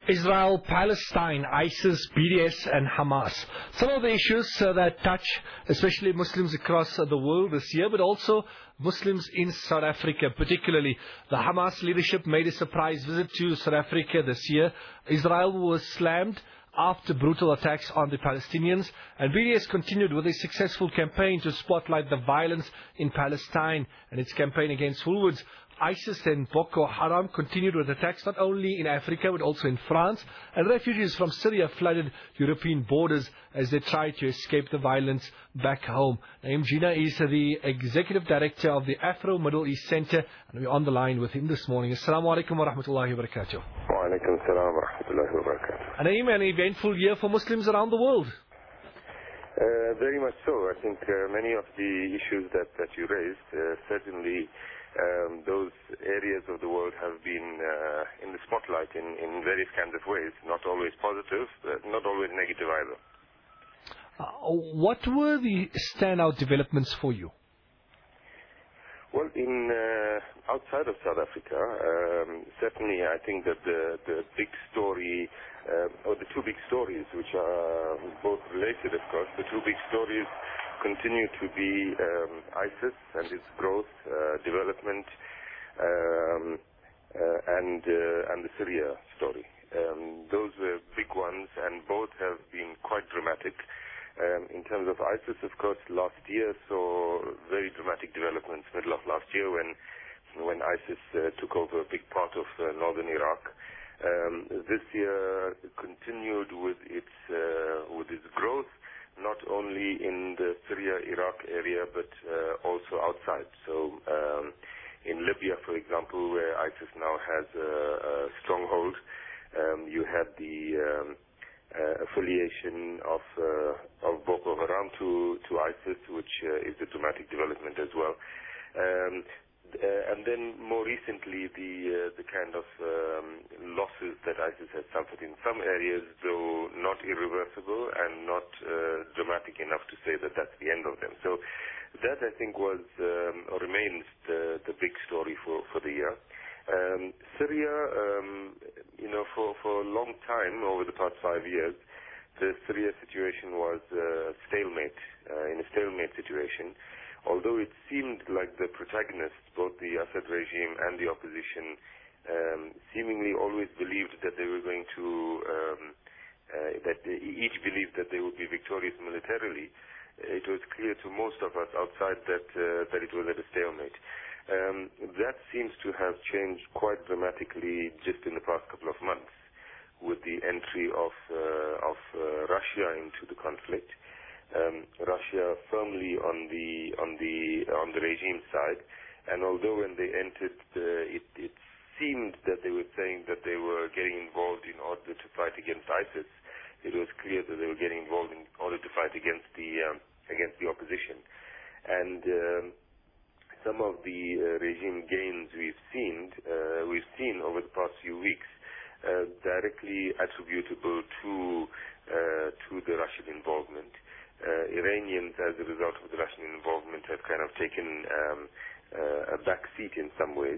Israel, Palestine, ISIS, BDS and Hamas. Some of the issues that touch especially Muslims across the world this year, but also Muslims in South Africa particularly. The Hamas leadership made a surprise visit to South Africa this year. Israel was slammed after brutal attacks on the Palestinians, and BDS continued with a successful campaign to spotlight the violence in Palestine and its campaign against Woolworths. ISIS and Boko Haram continued with attacks not only in Africa but also in France, and refugees from Syria flooded European borders as they tried to escape the violence back home. Naeem Jina is the Executive Director of the Afro-Middle East Center, and we're on the line with him this morning. Assalamu alaikum wa rahmatullahi wa barakatuh. Wa alaikum salam wa rahmatullahi wa barakatuh. Naeem, an eventful year for Muslims around the world. Very much so. I think many of the issues that you raised, certainly those areas of the world have been in the spotlight in various kinds of ways, not always positive, not always negative either. What were the standout developments for you? Well, outside of South Africa, certainly I think that the big story, or the two big stories, which are both related, of course, the two big stories continue to be ISIS and its growth, development, and the Syria story. Those were big ones, and both have been quite dramatic. In terms of ISIS, of course, last year saw very dramatic developments, middle of last year when ISIS took over a big part of northern Iraq. This year continued with its growth, not only in the Syria-Iraq area, but also outside. So in Libya, for example, where ISIS now has a stronghold, you had the affiliation of Boko Haram to ISIS, which is a dramatic development as well. And then more recently, the kind of losses that ISIS has suffered in some areas, though not irreversible and not dramatic enough to say that that's the end of them. So that, I think, was or remains the big story for the year. Syria, for a long time, over the past 5 years, the Syria situation was in a stalemate situation. Although it seemed like the protagonists, both the Assad regime and the opposition, seemingly always believed that they were going to, that each believed that they would be victorious militarily, it was clear to most of us outside that it was at a stalemate. That seems to have changed quite dramatically just in the past couple of months with the entry of Russia into the conflict. Russia firmly on the regime side, and although when they entered, it seemed that they were saying that they were getting involved in order to fight against ISIS. It was clear that they were getting involved in order to fight against the opposition, and some of the regime gains we've seen over the past few weeks, directly attributable to the Russian involvement. Iranians, as a result of the Russian involvement, have kind of taken a back seat in some ways.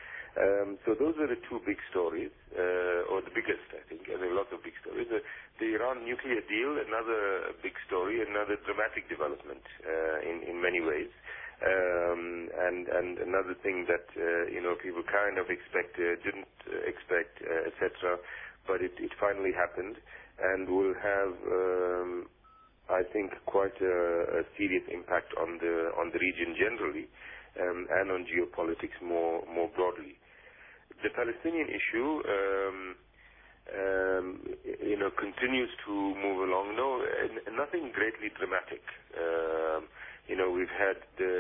So those are the two big stories, or the biggest, I think, and there are lots of big stories. The Iran nuclear deal, another big story, another dramatic development in many ways, and another thing that people kind of didn't expect, etc. But it finally happened, and will have, I think, quite a serious impact on the region generally, and on geopolitics more broadly. The Palestinian issue, continues to move along. No, nothing greatly dramatic. We've had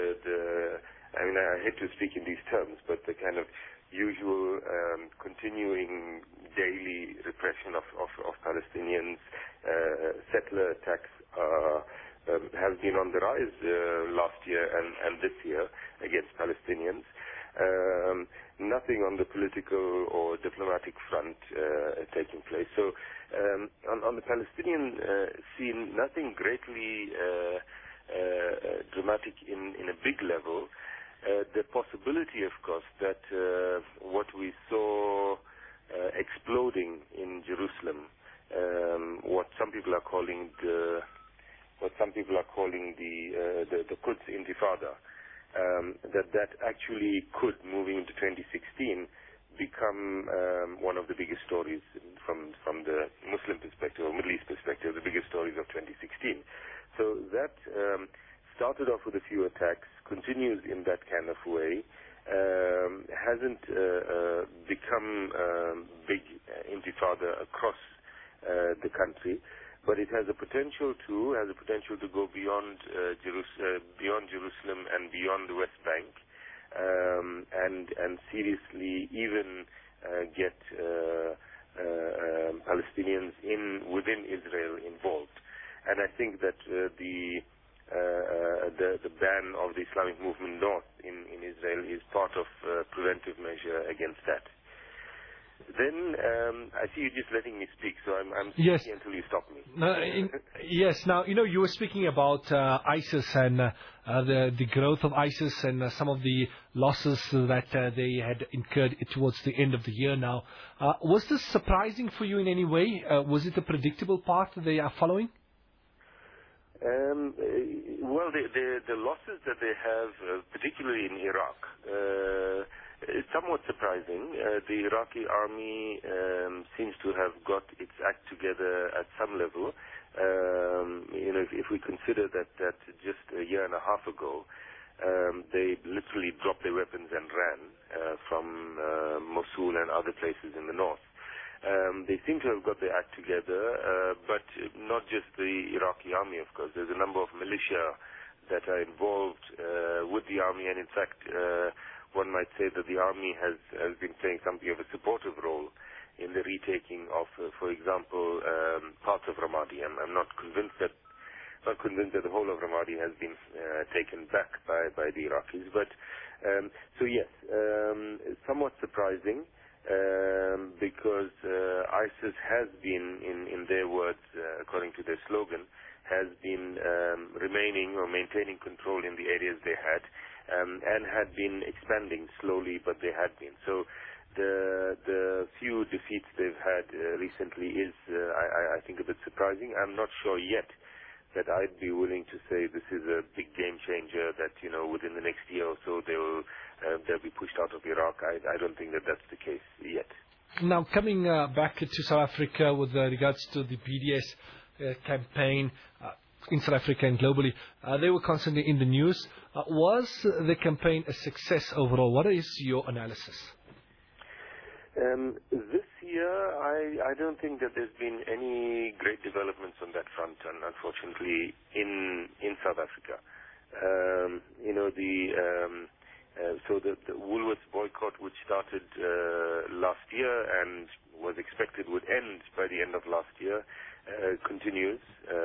I hate to speak in these terms, but the kind of usual continuing daily repression of Palestinians, settler attacks have been on the rise last year and this year against Palestinians. Nothing on the political or diplomatic front taking place. So on the Palestinian scene, nothing greatly dramatic in a big level. The possibility, of course, that what we saw exploding in actually could, moving into 2016, become one of the biggest stories from the Muslim perspective or Middle East perspective, the biggest stories of 2016. So that started off with a few attacks, continues in that kind of way, hasn't become big intifada across the country, but it has a potential to go beyond Jerusalem and beyond the West Bank, and seriously even get Palestinians within Israel involved. And I think that the ban of the Islamic movement north in Israel is part of preventive measure against that. Then I see you just letting me speak, so I'm Yes. speaking until you stop me. Yes. Now, you were speaking about ISIS and the growth of ISIS and some of the losses that they had incurred towards the end of the year now. Was this surprising for you in any way? Was it a predictable path that they are following? Well, the losses that they have, particularly in Iraq, is somewhat surprising. The Iraqi army seems to have got its act together at some level. If we consider that just a year and a half ago, they literally dropped their weapons and ran from Mosul and other places in the north. They seem to have got their act together, but not just the Iraqi army, of course. There's a number of militia that are involved with the army, and in fact, one might say that the army has been playing something of a supportive role in the retaking of, for example, parts of Ramadi. I'm not convinced that the whole of Ramadi has been taken back by the Iraqis, but so yes, somewhat surprising. Because ISIS has been, in their words, according to their slogan, has been remaining or maintaining control in the areas they had, and had been expanding slowly, but they had been. So the few defeats they've had recently is, I think, a bit surprising. I'm not sure yet that I'd be willing to say this is a big game changer, that, within the next year or so they'll be pushed out of Iraq. I don't think that that's the case yet. Now, coming back to South Africa with regards to the BDS campaign in South Africa and globally, they were constantly in the news. Was the campaign a success overall? What is your analysis? This year, I don't think that there's been any great developments on that front, unfortunately, in South Africa. So the Woolworths boycott, which started last year and was expected would end by the end of last year, continues.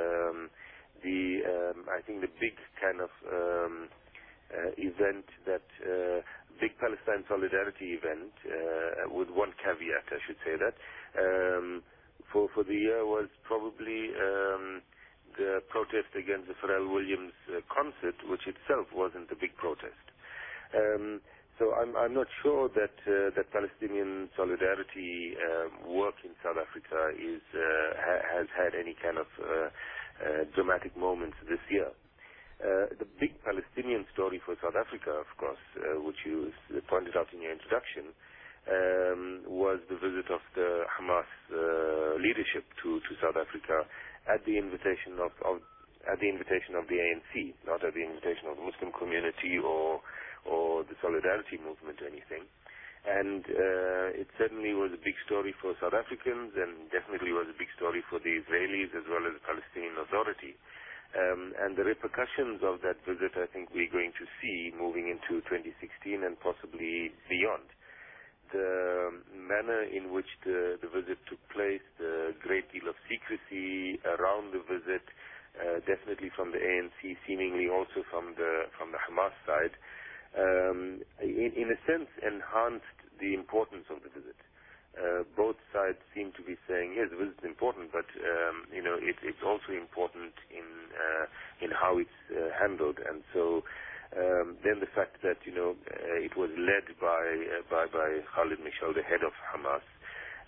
I think the big kind of event that big Palestine solidarity event, with one caveat, I should say that, for the year was probably the protest against the Pharrell Williams concert, which itself wasn't a big protest. So I'm not sure that that Palestinian solidarity work in South Africa has had any kind of dramatic moments this year. The big Palestinian story for South Africa, of course, which you pointed out in your introduction, was the visit of the Hamas leadership to South Africa at the invitation of the ANC, not at the invitation of the Muslim community or the Solidarity movement or anything. And it certainly was a big story for South Africans, and definitely was a big story for the Israelis as well as the Palestinian Authority. And the repercussions of that visit, I think we're going to see moving into 2016 and possibly beyond. The manner in which the visit took place, the great deal of secrecy around the visit, definitely from the ANC, seemingly also from the Hamas side, in a sense enhanced the importance of the visit. Both sides seem to be saying, yes, the visit is important, but it's also important in how it's handled. And so then the fact that it was led by Khalid Mishal, the head of Hamas,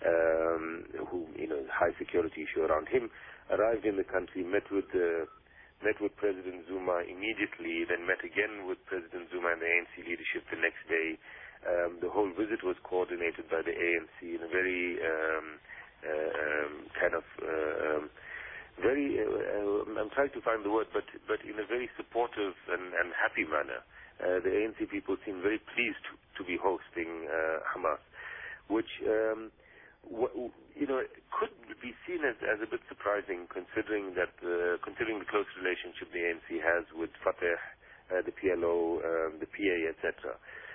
who high security issue around him, arrived in the country, met with the met with President Zuma immediately, then met again with President Zuma and the ANC leadership the next day. The whole visit was coordinated by the ANC in a very I'm trying to find the word, but in a very supportive and happy manner. The ANC people seem very pleased to be hosting Hamas, which could be seen as a bit surprising, considering the close relationship the ANC has with Fatah, the PLO, the PA, etc.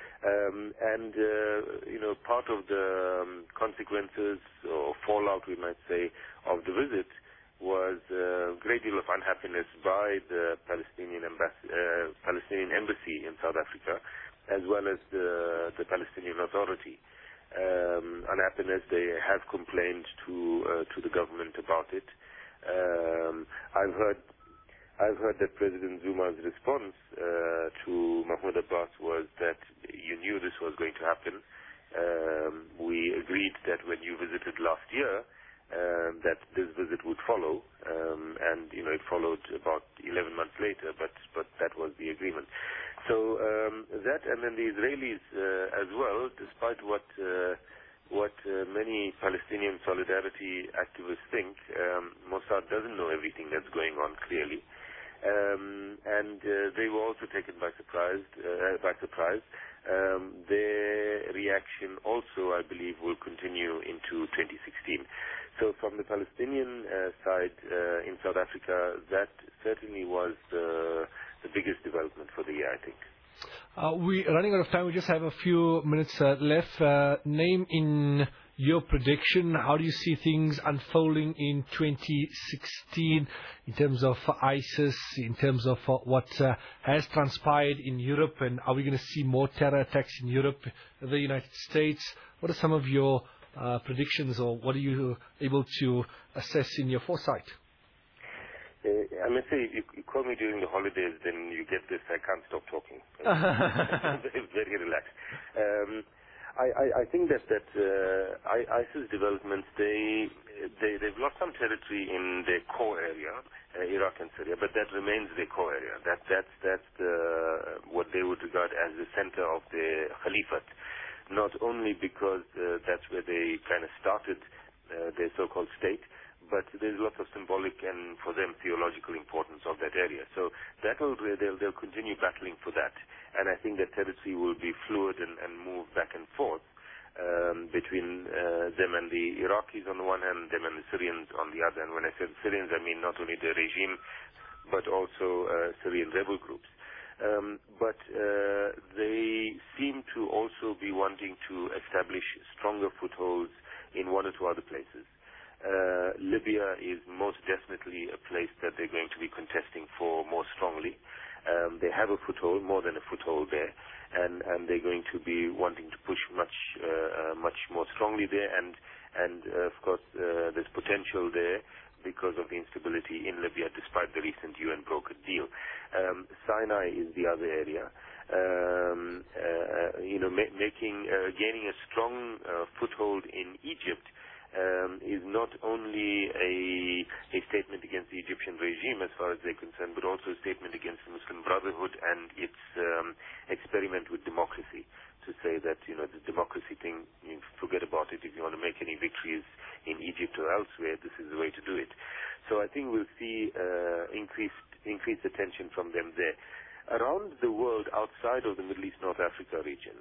Part of the consequences or fallout, we might say, of the visit was a great deal of unhappiness by the Palestinian embassy in South Africa, as well as the Palestinian Authority. Unhappiness, they have complained to the government about it. I've heard that President Zuma's response to Mahmoud Abbas was that you knew this was going to happen. We agreed that when you visited last year, that this visit would follow, and it followed about 11 months later, but that was the agreement. So that, and then the Israelis as well, despite what many Palestinian solidarity activists think, Mossad doesn't know everything that's going on clearly, and they were also taken by surprise. Their reaction also, I believe, will continue into 2016. So from the Palestinian side in South Africa, that certainly was the biggest development for the year, I think. We're running out of time. We just have a few minutes left. Name in your prediction, how do you see things unfolding in 2016 in terms of ISIS, in terms of what has transpired in Europe, and are we going to see more terror attacks in Europe, the United States? What are some of your predictions, or what are you able to assess in your foresight? I must say, if you call me during the holidays, then you get this, I can't stop talking. Very relaxed. I think that ISIS developments, they've lost some territory in their core area, Iraq and Syria, but that remains their core area. That's what they would regard as the center of the Caliphate. Not only because that's where they kind of started their so-called state, but there's lots of symbolic and, for them, theological importance of that area. So they'll continue battling for that. And I think that territory will be fluid and move back and forth between them and the Iraqis on the one hand, them and the Syrians on the other. And when I say Syrians, I mean not only the regime, but also Syrian rebel groups. But they seem to also be wanting to establish stronger footholds in one or two other places. Libya is most definitely a place that they're going to be contesting for more strongly. They have a foothold, more than a foothold there, and they're going to be wanting to push much more strongly there. And of course, there's potential there because of the instability in Libya, despite the recent UN brokered deal. Sinai is the other area. Gaining a strong foothold in Egypt is not only a statement against the Egyptian regime as far as they're concerned, but also a statement against the Muslim Brotherhood and its experiment with democracy, to say that, the democracy thing, forget about it. If you want to make any victories in Egypt or elsewhere, this is the way to do it. So I think we'll see increased attention from them there. Around the world, outside of the Middle East, North Africa region,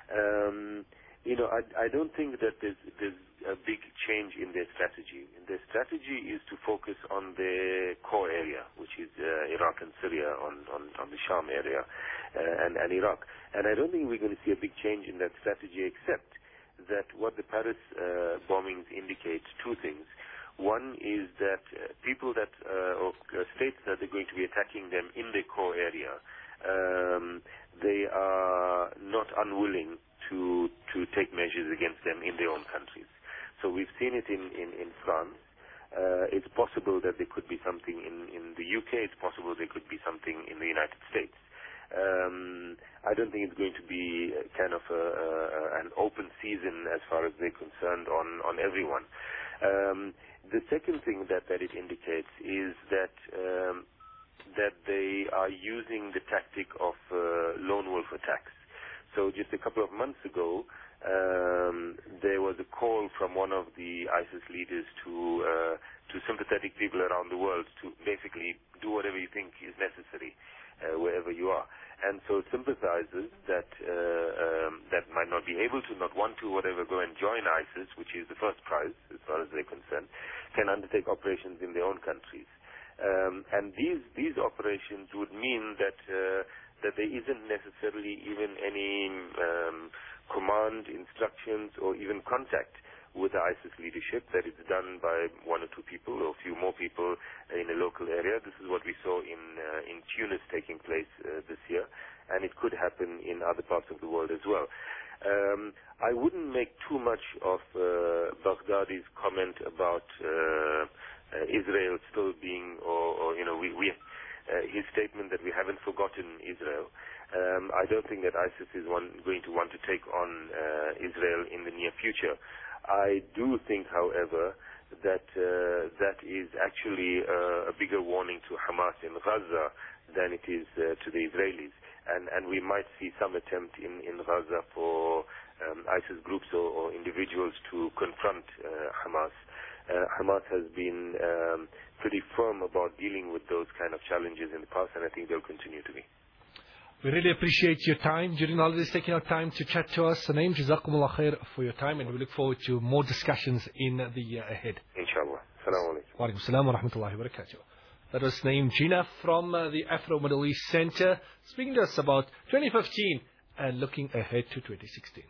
I don't think that there's a big change in their strategy. Their strategy is to focus on their core area, which is Iraq and Syria, on the Sham area, and Iraq. And I don't think we're going to see a big change in that strategy, except that what the Paris bombings indicate, two things. One is that people that, or states that they're going to be attacking them in their core area, they are not unwilling to take measures against them in their own countries. So we've seen it in France. It's possible that there could be something in the UK. It's possible there could be something in the United States. I don't think it's going to be kind of an open season as far as they're concerned on everyone. The second thing that it indicates is that that they are using the tactic of lone wolf attacks. So just a couple of months ago, there was a call from one of the ISIS leaders to sympathetic people around the world to basically do whatever you think is necessary wherever you are. And so sympathizers that might not be able to, not want to, whatever, go and join ISIS, which is the first prize as far as they're concerned, can undertake operations in their own countries. And these operations would mean that there isn't necessarily even any command, instructions, or even contact with the ISIS leadership, that it's done by one or two people or a few more people in a local area. This is what we saw in Tunis taking place this year, and it could happen in other parts of the world as well. I wouldn't make too much of Baghdadi's comment about Israel still being, his statement that we haven't forgotten Israel. I don't think that ISIS is going to want to take on Israel in the near future. I do think, however, that that is actually a bigger warning to Hamas in Gaza than it is to the Israelis. And we might see some attempt in Gaza for ISIS groups or individuals to confront Hamas. Hamas has been pretty firm about dealing with those kind of challenges in the past, and I think they'll continue to be. We really appreciate your time during the holidays, taking our time to chat to us. Naeem, Jazakumullah khair for your time, and we look forward to more discussions in the year ahead. Inshallah. Assalamu alaikum. Wa alaikum assalam wa rahmatullahi wa barakatuh. That was Naeem Jinnah from the Afro-Middle East Center, speaking to us about 2015 and looking ahead to 2016.